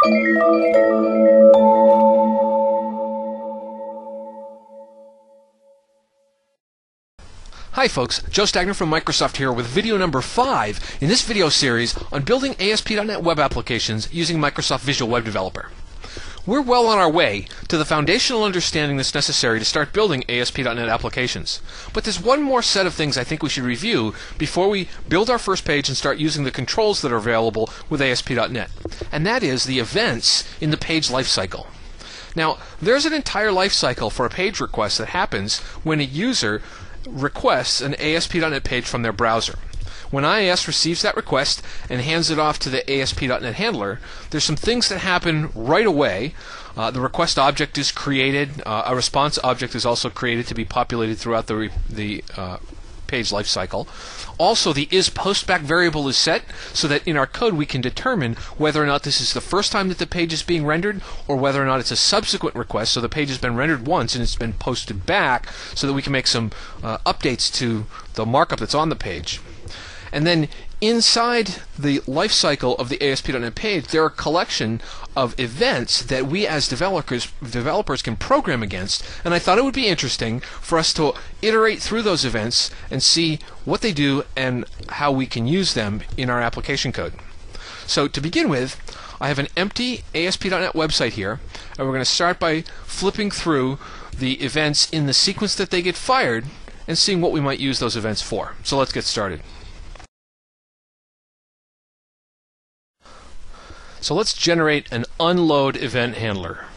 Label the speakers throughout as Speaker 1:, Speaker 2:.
Speaker 1: Hi folks, Joe Stagner from Microsoft here with video number 5 in this video series on building ASP.NET web applications using Microsoft Visual Web Developer. We're well on our way to the foundational understanding that's necessary to start building ASP.NET applications. But there's one more set of things I think we should review before we build our first page and start using the controls that are available with ASP.NET. And that is the events in the page lifecycle. Now, there's an entire lifecycle for a page request that happens when a user requests an ASP.NET page from their browser. When IIS receives that request and hands it off to the ASP.NET handler, there's some things that happen right away. The request object is created. A response object is also created to be populated throughout the page lifecycle. Also, the isPostBack variable is set so that in our code we can determine whether or not this is the first time that the page is being rendered or whether or not it's a subsequent request, so the page has been rendered once and it's been posted back, so that we can make some updates to the markup that's on the page. And then inside the lifecycle of the ASP.NET page, there are a collection of events that we as developers can program against, and I thought it would be interesting for us to iterate through those events and see what they do and how we can use them in our application code. So to begin with, I have an empty ASP.NET website here, and we're going to start by flipping through the events in the sequence that they get fired and seeing what we might use those events for. So let's get started. So let's generate an unload event handler.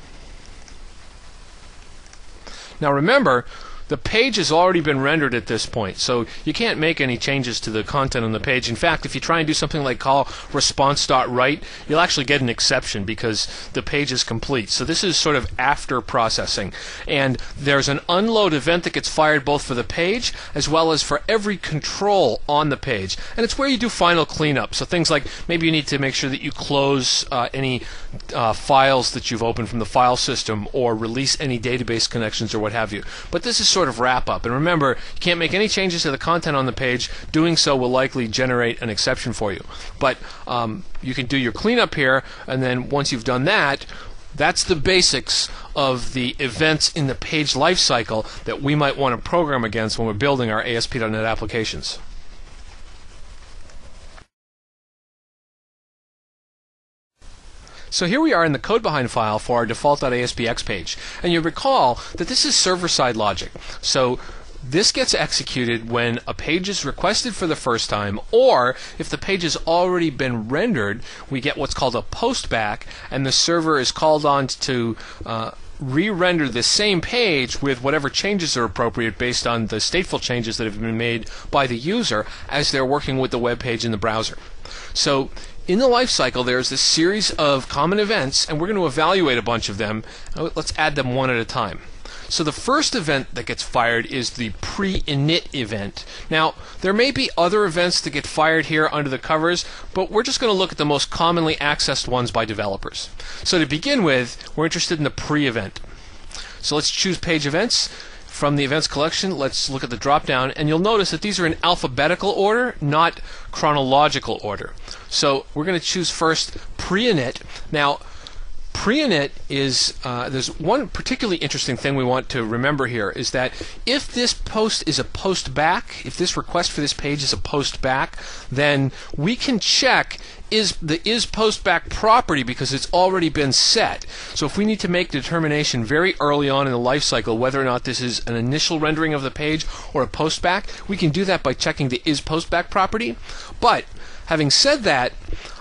Speaker 1: Now remember, the page has already been rendered at this point, so you can't make any changes to the content on the page. In fact, if you try and do something like call response.write, you'll actually get an exception because the page is complete. So this is sort of after processing. And there's an unload event that gets fired both for the page as well as for every control on the page. And it's where you do final cleanup. So things like maybe you need to make sure that you close any files that you've opened from the file system or release any database connections or what have you. But this is sort of wrap up. And remember, you can't make any changes to the content on the page. Doing so will likely generate an exception for you. But you can do your cleanup here, and then once you've done that, that's the basics of the events in the page lifecycle that we might want to program against when we're building our ASP.NET applications. So here we are in the code behind file for our default.aspx page. And you recall that this is server-side logic. So this gets executed when a page is requested for the first time, or if the page has already been rendered, we get what's called a postback, and the server is called on to re-render the same page with whatever changes are appropriate based on the stateful changes that have been made by the user as they're working with the web page in the browser. So in the lifecycle, there's this series of common events, and we're going to evaluate a bunch of them. Let's add them one at a time. So the first event that gets fired is the pre-init event. Now, there may be other events that get fired here under the covers, but we're just going to look at the most commonly accessed ones by developers. So to begin with, we're interested in the pre-event. So let's choose page events. From the events collection, let's look at the drop-down, and you'll notice that these are in alphabetical order, not chronological order. So we're going to choose first pre-init. Now, pre-init is, there's one particularly interesting thing we want to remember here, is that if this post is a post back, if this request for this page is a post back, then we can check is the isPostBack property because it's already been set. So if we need to make determination very early on in the lifecycle whether or not this is an initial rendering of the page or a postback, we can do that by checking the isPostBack property. But having said that,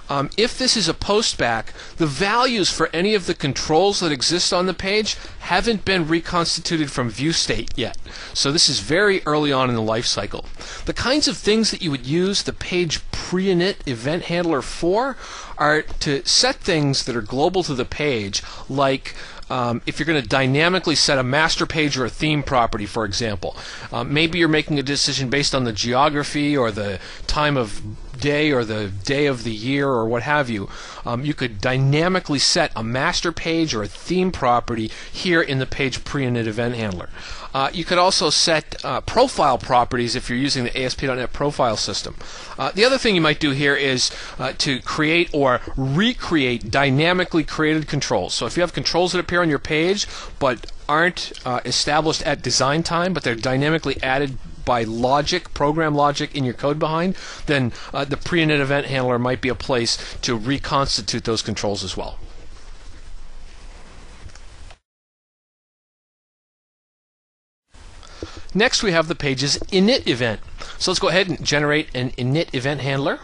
Speaker 1: if this is a postback, the values for any of the controls that exist on the page haven't been reconstituted from view state yet. So this is very early on in the life cycle. The kinds of things that you would use the page pre-init event handler for are to set things that are global to the page, like if you're going to dynamically set a master page or a theme property, for example. Maybe you're making a decision based on the geography or the time of day or the day of the year or what have you, you could dynamically set a master page or a theme property here in the page pre-init event handler. You could also set profile properties if you're using the ASP.NET Profile system. The other thing you might do here is to create or recreate dynamically created controls. So if you have controls that appear on your page but aren't established at design time, but they're dynamically added by logic, program logic in your code behind, then the pre-init event handler might be a place to reconstitute those controls as well. Next, we have the page's init event. So let's go ahead and generate an init event handler.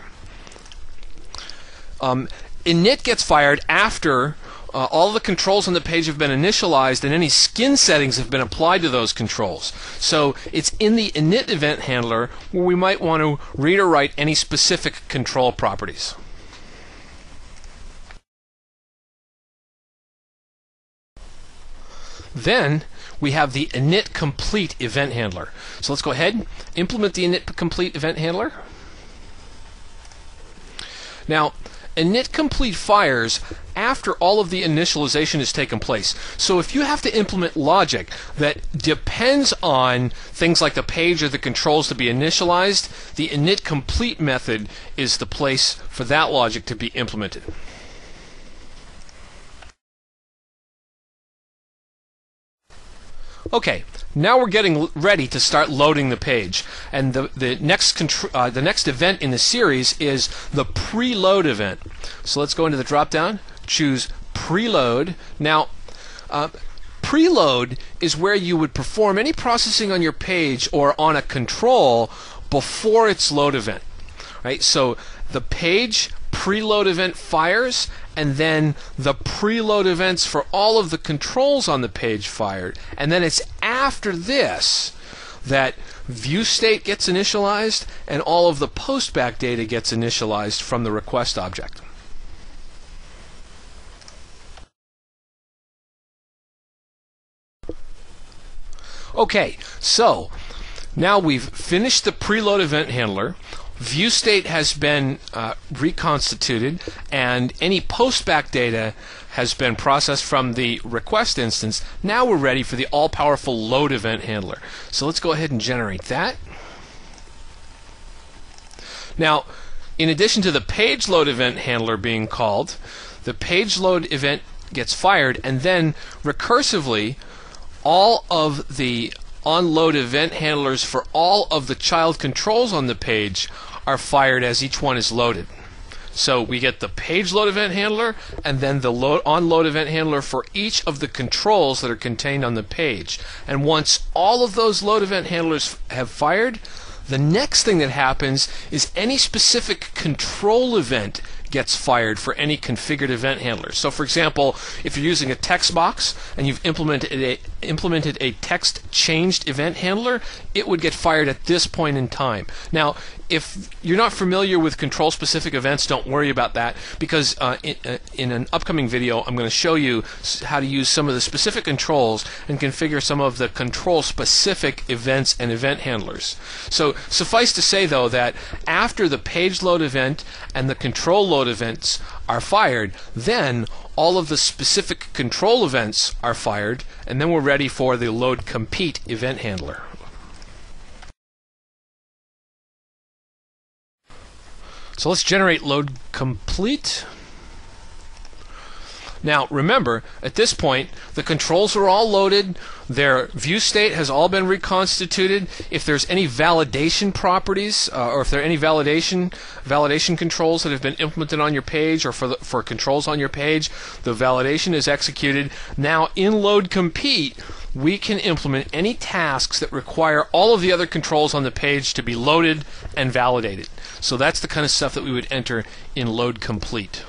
Speaker 1: Init gets fired after all the controls on the page have been initialized and any skin settings have been applied to those controls. So it's in the init event handler where we might want to read or write any specific control properties. Then we have the init complete event handler. So let's go ahead and implement the init complete event handler. Now, init complete fires after all of the initialization has taken place. So if you have to implement logic that depends on things like the page or the controls to be initialized, the init complete method is the place for that logic to be implemented. Okay, now we're getting ready to start loading the page, and the next event in the series is the preload event. So let's go into the drop-down, choose preload. Now, preload is where you would perform any processing on your page or on a control before its load event. Right? So the page preload event fires, and then the preload events for all of the controls on the page fired, and then it's after this that view state gets initialized and all of the postback data gets initialized from the request object. Okay, so now we've finished the preload event handler. View state has been reconstituted, and any postback data has been processed from the request instance. Now we're ready for the all-powerful load event handler. So let's go ahead and generate that. Now, in addition to the page load event handler being called, the page load event gets fired, and then recursively all of the onload event handlers for all of the child controls on the page are fired as each one is loaded. So we get the page load event handler and then the onload event handler for each of the controls that are contained on the page. And once all of those load event handlers have fired, the next thing that happens is any specific control event gets fired for any configured event handler. So for example, if you're using a text box and you've implemented a text changed event handler, it would get fired at this point in time. Now, if you're not familiar with control specific events, don't worry about that, because in an upcoming video I'm going to show you how to use some of the specific controls and configure some of the control specific events and event handlers. So suffice to say though that after the page load event and the control load events are fired, then all of the specific control events are fired, and then we're ready for the load complete event handler. So let's generate load complete. Now remember, at this point the controls are all loaded, their view state has all been reconstituted. If there's any validation properties or if there are any validation controls that have been implemented on your page or for controls on your page, the validation is executed. Now in load complete we can implement any tasks that require all of the other controls on the page to be loaded and validated. So that's the kind of stuff that we would enter in load complete.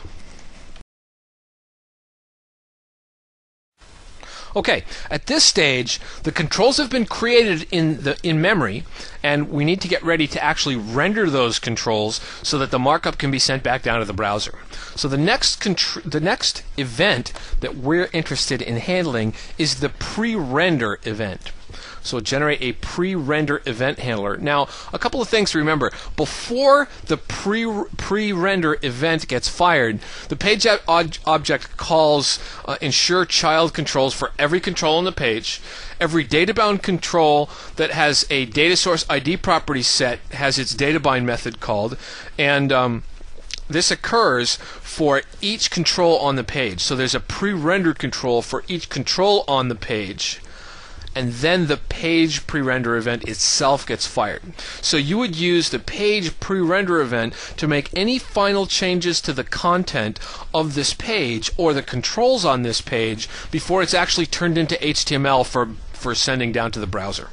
Speaker 1: Okay, at this stage, the controls have been created in memory, and we need to get ready to actually render those controls so that the markup can be sent back down to the browser. So the next event that we're interested in handling is the pre-render event. So generate a pre-render event handler. Now, a couple of things to remember. Before the pre-render event gets fired, the page object calls ensure child controls for every control on the page. Every data-bound control that has a data source ID property set has its data-bind method called, and this occurs for each control on the page. So there's a pre-rendered control for each control on the page, and then the page pre-render event itself gets fired. So you would use the page pre-render event to make any final changes to the content of this page or the controls on this page before it's actually turned into HTML for sending down to the browser.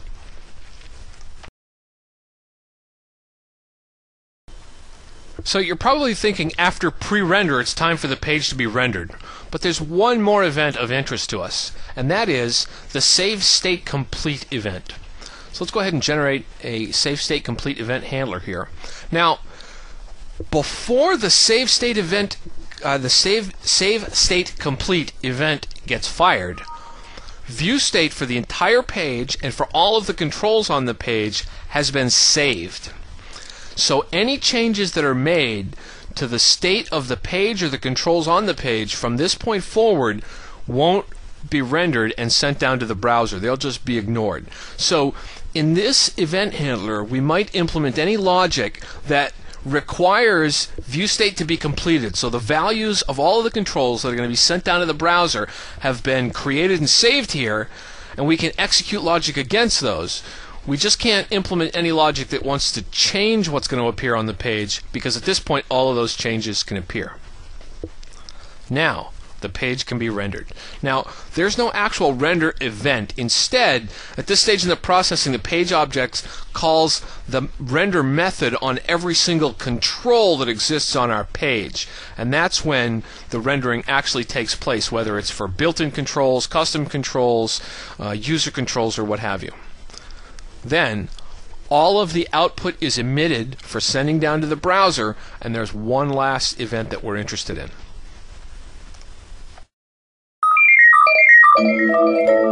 Speaker 1: So you're probably thinking after pre-render it's time for the page to be rendered. But there's one more event of interest to us, and that is the save state complete event. So let's go ahead and generate a save state complete event handler here. Now, before the save state event, the save state complete event gets fired, view state for the entire page and for all of the controls on the page has been saved. So any changes that are made to the state of the page or the controls on the page from this point forward won't be rendered and sent down to the browser. They'll just be ignored. So in this event handler, we might implement any logic that requires view state to be completed. So the values of all of the controls that are going to be sent down to the browser have been created and saved here, and we can execute logic against those. We just can't implement any logic that wants to change what's going to appear on the page, because at this point all of those changes can appear. Now the page can be rendered. Now there's no actual render event. Instead, at this stage in the processing, the page object calls the render method on every single control that exists on our page, and that's when the rendering actually takes place, whether it's for built-in controls, custom controls, user controls, or what have you. Then all of the output is emitted for sending down to the browser, and there's one last event that we're interested in.